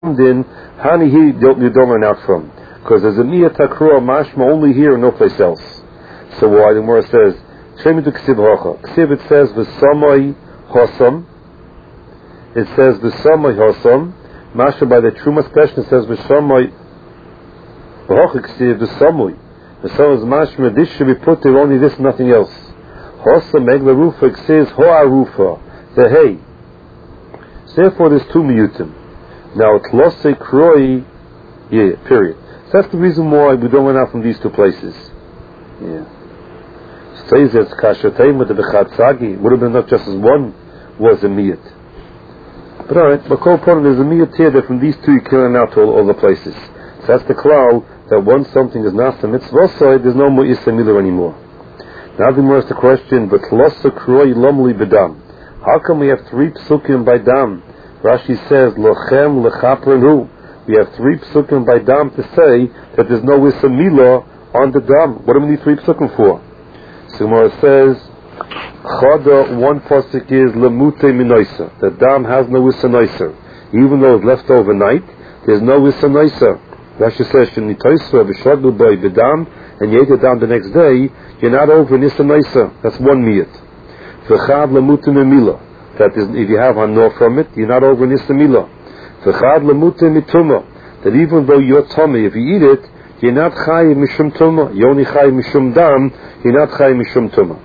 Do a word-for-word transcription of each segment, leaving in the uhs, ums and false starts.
din, hani he you don't learn out from. Because there's a miya takroa mashma only here and no place else. So why the Gemara says, Shemi to ksiv hocha. Ksiv it says, v'samai hosam. It says, v'samai hosam. Masha by the Trumas question it says, v'samai hocha ksiv v'samai. V'samai is mashma, this should be put there, only this, nothing else. Hosam egla rufa, it says, hoa rufa. The hay. So therefore there's two miyutim. Now it's losei kroi, yeah, period. So that's the reason why we don't run out from these two places. Yeah. Says it's kashatayim with the bechatzagi. Would have been enough just as one was a miyut. But alright, but call upon there's a miyut here that from these two you can run out to all, all the places. So that's the klal that once something is not a mitzvah side, there's no more isa milah anymore. Now the more is the question, but losa kroi lomli bedam. How come we have three psukim by dam? Rashi says lochem lechaprenu. We have three psukim by dam to say that there's no isa milah on the dam. What do we need three psukim for? So Gemara says, Chada, one pasuk is lemute minoisa. The dam has no isa noisa. Even though it's left overnight, there's no isa noisa. Rashi says, Shenitoisa v'shadlu boy b'dam, and you ate it down the next day, you're not over an isa noisa. That's one miyat. V'chad lemute memila. That is, if you have hanor from it, you're not over an isa milah. V'chad lemute mituma. That even though you're tummy, if you eat it, you're not chay mishum tuma. You only chay mishum dam. You're not chay mishum tuma.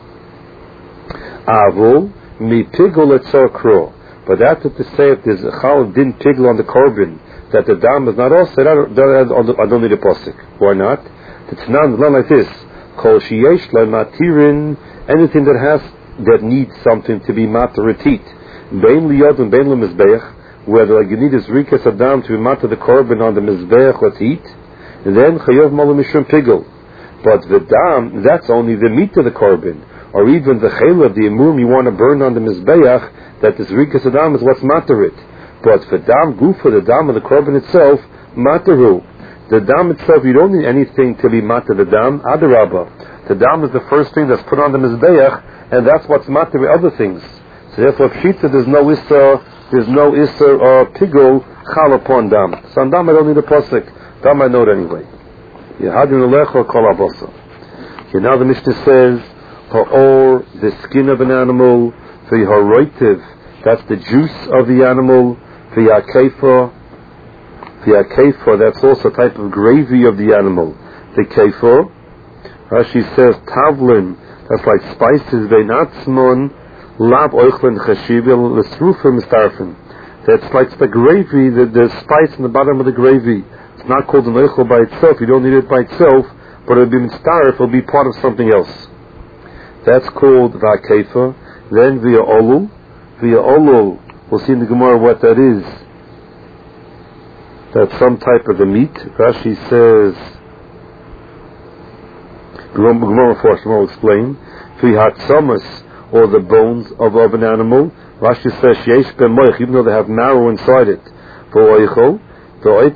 Avol mi pigol etzor kro. But that's to say if there's a chal din pigol on the korban that the dam is not also. I don't, I don't need a posik. Why not? It's not like this. Kol sheyesh la matirin. Anything that has that needs something to be mataritit. Bein liyod and bein lemizbeach. Whether like you need is rikas adam to be matar the korban on the mizbeach or to eat. And then chayav malam mishum pigol. But the dam, that's only the meat of the korban, or even the chayla of the imum you want to burn on the mizbeach. That is rikas adam is what's matarit. But for dam gufa, the dam of the korban itself, mataru. The dam itself, you don't need anything to be matar the dam. Adarabba, the dam is the first thing that's put on the mizbeach, and that's what's matar with other things. So therefore, pshita, there's no issa, there's no issa or pigol chal upon dam. So on dam I don't need a posik. Dam I know it anyway. Yehadin alecha kol abosa. Okay, now the Mishnah says, ha'or, the skin of an animal, v'ha'roitiv, that's the juice of the animal, v'ya'kefa, v'ya'kefa, that's also a type of gravy of the animal. The kefa, Rashi says, tavlin, that's like spices, ve'natzmon, lav oichlin chashivil, l'srufim starfim. That's like the gravy, the, the spice in the bottom of the gravy. It's not called an oichel by itself. You don't need it by itself, but it'll be mitzaref, it'll be part of something else. That's called va'kefa. Then via olu. Via olu, we'll see in the Gemara what that is. That's some type of a meat. Rashi says, Gemara first will explain. Via hatzamas, or the bones of, of an animal. Rashi says, sheyesh ben moich, even though they have marrow inside it. For oichel. Therefore,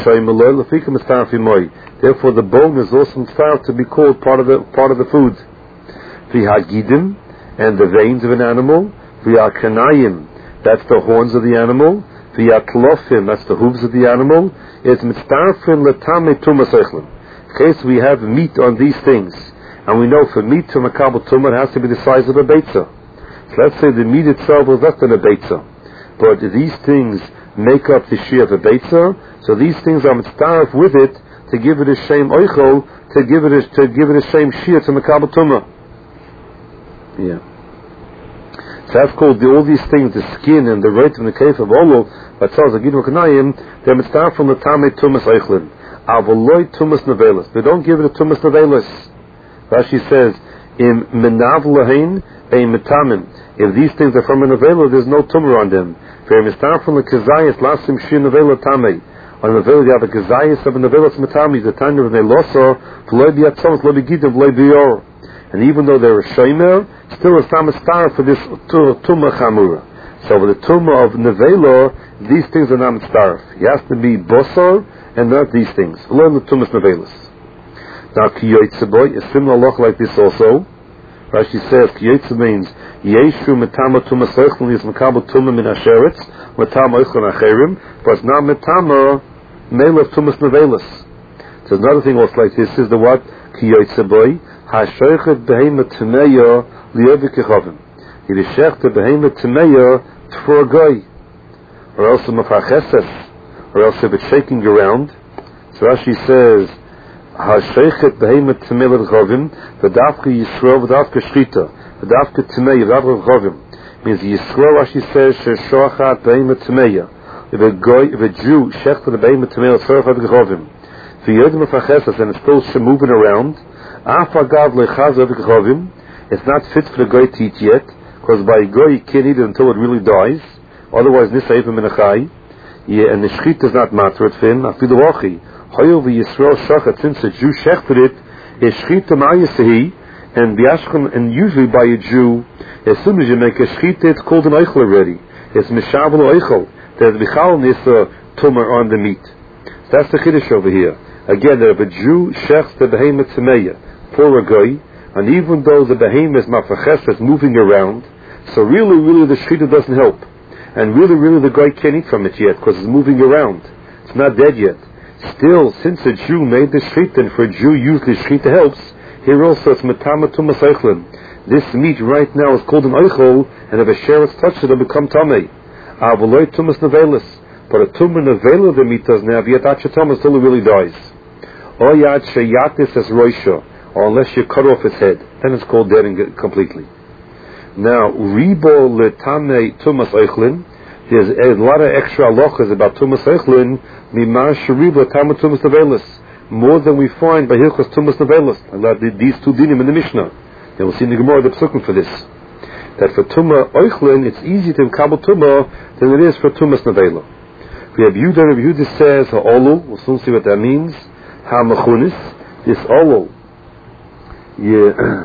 the bone is also started to be called part of the part of the food. V'hagidim, and the veins of an animal. V'hakanayim, that's the horns of the animal. V'hatlofim, that's the hooves of the animal. It's mitzdarfin letame tumas eichlin. In case we have meat on these things, and we know for meat to makabel tumah it has to be the size of a beitza. So let's say the meat itself is less than a beitza, but these things make up the shia of a beitza, so these things are mitzdarf with it to give it a shame oichel, to give it a, to give it a shame shia to makabel tumah. Yeah. So that's called the, all these things, the skin and the right and the cave of olu, that tells the gidu kanayim, they're mitzdarf from the tamei tumas eichlin. Avoloi tumas nevelis. They don't give it a tumas nevelis. Rashi says, in menav lahain a metamim. If these things are from a nevela, there's no tumor on them. For mistar from the kazayas lasim shi nevela tamei. On the nevela you have a kazayas of a nevela metami. The time of the loso v'loy biyatzom v'loy bigidim v'loy biyor. And even though they're a shomer, still a samastar for this tumah chamura. So with the tumah of nevela, these things are not mitzdarf. It has to be bosor and not these things. Learn the tumas nevelas. Now kiyotzeboy, a similar loch like this also. Rashi says, Kiyotze means, Yeshu metama tumas oichlin is mekabel tumah min asheretz, metama oichlin acherim, but it's not metama mele of tumas nevelis. So another thing also like this is the what? Kiyotze boy, ha-shoichet behema tumeya liyovi kechavim. It is shechte behema tumeya for a guy. Or else a mafacheses, or else if it's shaking around. So Rashi says, ha-shoichet behema tumeya liyovi v'davka Yisrael v'davka shchita v'davka tumeya v'davka kechavim. Means Yisrael, Rashi says, sheshochat behema tumeya. If a guy, if a Jew shechte the behema tumeya l'tzorachat kechavim, and it's still moving around, it's not fit for the guy to eat yet, because by a guy you can't eat it until it really dies. Otherwise, nisayim minachai. Yeah, and the shchit is not matter for him. Afilu Hoyev Yisrael shachat, since a Jew shechted it, is shchit ma'ayasehi, and biashchan, and usually by a Jew, as soon as you make a shchit, it's called an eichel already. It's mishabel eichel. There's bichal nisa tumor on the meat. So that's the chiddush over here. Again, that if a Jew shechs the behemoth tmeya for a guy, and even though the behemoth is mafaches, is moving around, so really, really the shechita doesn't help, and really, really the guy can't eat from it yet because it's moving around. It's not dead yet. Still, since a Jew made the shechita, and for a Jew usually shechita helps, here also it's metama tumas eichlin. This meat right now is called an eichel, and if a sheretz touches it, it'll become tamei. Avoloi tumas nevelis. But a tumor nevela the meat doesn't have yet achatama until it really dies. Or yad sheyatis as roisha, or unless you cut off its head, then it's called dead and completely. Now, ribo letame tumas eichlin. There's a lot of extra halachas about tumas eichlin. Mimar sheribo letame tumas nevelis, more than we find by hilchos tumas nevelis. These two dinim in the Mishnah. And we'll see in the Gemara the psukim for this. That for tumah eichlin, it's easier to kabel tumah than it is for tumas nevela. We have Yehuda, Rabbi Yehuda says, ha'olu, we'll soon see what that means, ha'machunis, this olu, yeah,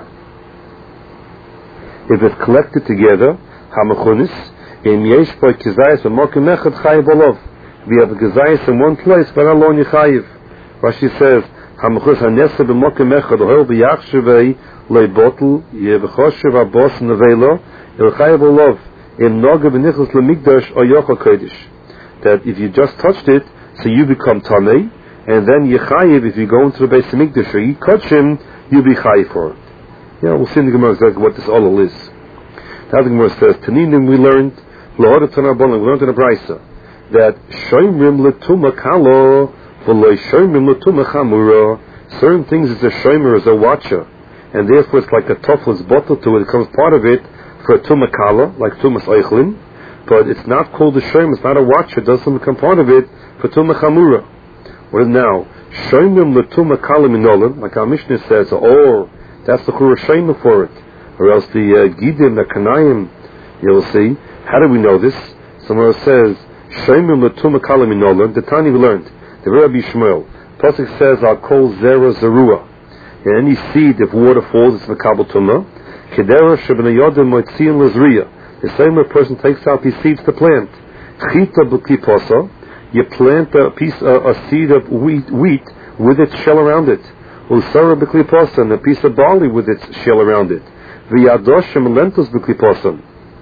if it's collected together, ha'machunis, in yesh by kizayis, v'mokim echad chayiv olav, we have a kizayis in one place, but alone yichayiv. Rashi says, ha'machunis ha'nesa b'mokim echad, ohel b'yachshevei, le'botel, yev'choshev ha'bos nevela, yichayiv olav, im noga b'nichus l'mikdash, o yochel kodesh. That if you just touched it, so you become tamei, and then yechayiv, if you go into the Beis Hamikdash or you touch him, you be chayiv for it. Yeah, we'll see in the Gemara exactly what this olol is. The other Gemara says, Taninim we learned, L'hodat Tanarbon, we learned in a Brisa, that shoymrim l'tuma kalo, v'loi shoymrim l'tuma chamura. Certain things is a shomer, is a watcher, and therefore it's like a tofel is bottled to it, it becomes part of it for a tuma kala, like tumas eichlin. But it's not called a shomer, it's not a watcher, it doesn't become part of it for Tumah Chamura. Well now, Shomer L'Tumah Kala Minolim, like our Mishnah says, or that's the Chura Shomer for it. Or else the uh, Gidim, the Kanayim, you'll see. How do we know this? Somewhere says, Shomer L'Tumah Kala Minolim, the Tani we learned, the Rabbi Shmuel. Pasuk says, I'll call Zera Zerua. And any seed, if water falls, it's Makabal Tumah. Kedera Shabanayodim Moitzian Lazriya. The same way a person takes out these seeds to plant. Chita b'kiposa, you plant a piece, a, a seed of wheat, wheat with its shell around it. Usara b'kliposa, and a piece of barley with its shell around it. V'yadoshem lentils b'kliposa.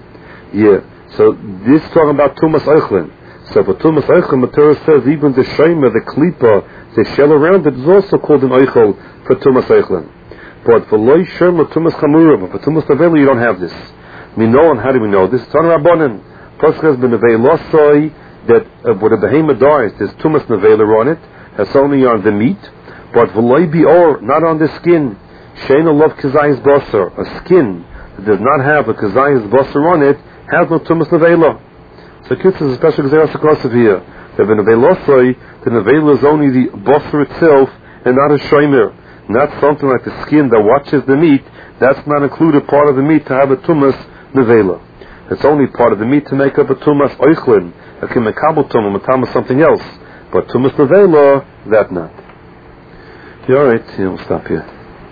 Yeah. So this is talking about tumas eichlin. So for tumas eichlin, the Torah says even the shema, the klipa, the shell around it is also called an eichel for tumas eichlin. But for loy shema tumas chamura, but for tumas nevela you don't have this. We know, and how do we know this? It's on Rabbanan. Pasuk has been nevei losoi, that uh, when a behemoth dies, there's tumas nevela on it. That's only on the meat. But v'loi bi'or, not on the skin. Sheina lov kazayis basar, a skin that does not have a kazayis basar on it, has no tumas nevela. So kids is a special kazayis across of here. That when nevei losoi, the nevela is only the basar itself, and not a shomer. Not something like the skin that watches the meat. That's not included part of the meat to have a tumas nevela. It's only part of the meat to make up a tumas oichlin, a kimekabel tumah, matama something else. But tumas nevela, that not. Okay, all right, yeah, we'll stop here.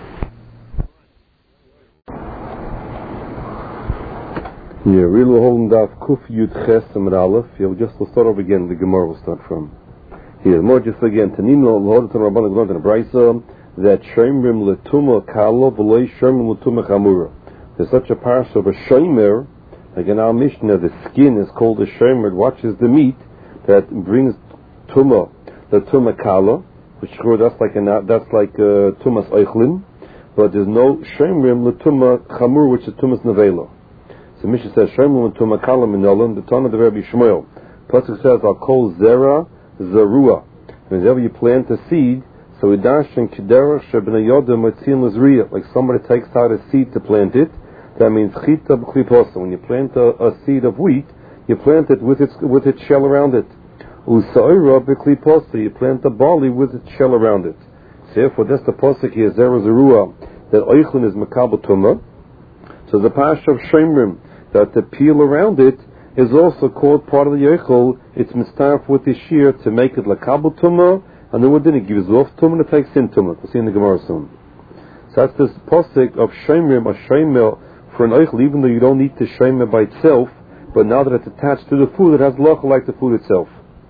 Yeah, really holding daf kuf yud ches amid aleph. Yeah, we'll just we'll start over again. The Gemara will start from here. More just again. Tanin lo l'hodat rabbanan g'lont in a brayso that shemrim letuma kalo v'loy shemrim letuma chamura. There's such a parsha of a shomer, like in our Mishnah, the skin is called a shomer. It watches the meat that brings tumah, the tumah kala, which that's like a, that's like uh, tumas eichlin, but there's no shomerim l'tumah chamur, which is tumas nevela. So Mishnah says shomerim l'tumah kala minolan. The ton of the Rabbi Shmuel. Pasuk says al kol zera zarua. Whenever you plant a seed, so idash and kiderach shebnei yodim mitzin l'zriya, like somebody takes out a seed to plant it. That means chita b'kliposa. When you plant a, a seed of wheat, you plant it with its with its shell around it. Usaira b'kliposa. You plant the barley with its shell around it. So therefore, that's the pasuk here, zera zerua, that oichlin is makabel tumah. So the parsha of shemrim, that the peel around it is also called part of the yochel. It's mistarf with the shear to make it lakabel tumah, and then within it gives off tumah and it takes in tumah. We'll see in the Gemara soon. So that's this pasuk of shemrim, a shemer for an oichel, even though you don't need the shemer by itself, but now that it's attached to the food, it has locha like the food itself.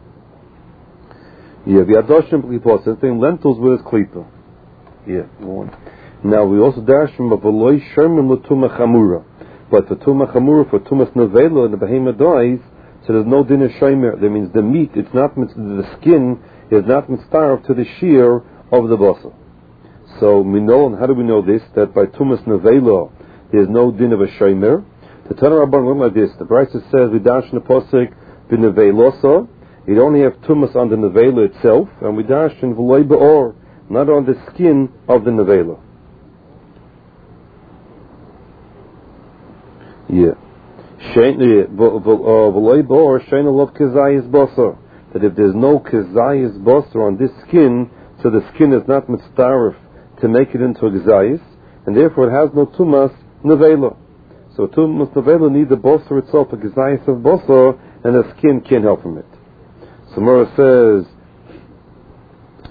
Yeah, the adoshim klipa, same thing, lentils with its klipa. Yeah, one. Now we also dash from a veloy shemer l'tumah chamura, but for tumah chamura, for tumas nevela, and the behemoth dies, so there's no din of shemer. That means the meat, it's not the skin is not mitzvah to the shear of the basa. So we know, and how do we know this? That by tumas nevela, there's no din of a shomer. The Tanna Rabban went like this. The Brisa says, we dash in the posik b'nevelosa. You only have tumas on the nevela itself, and we dash in v'loy be'or, not on the skin of the nevela. Yeah. V'loy be'or, shein alav kezayis basar. That if there's no kezayis basar on this skin, so the skin is not mitzdarif to make it into a kezayis, and therefore it has no tumas nevela. So tumas nevela needs the basar itself, a kezayis of basar, and the skin can't help from it. So Mora says,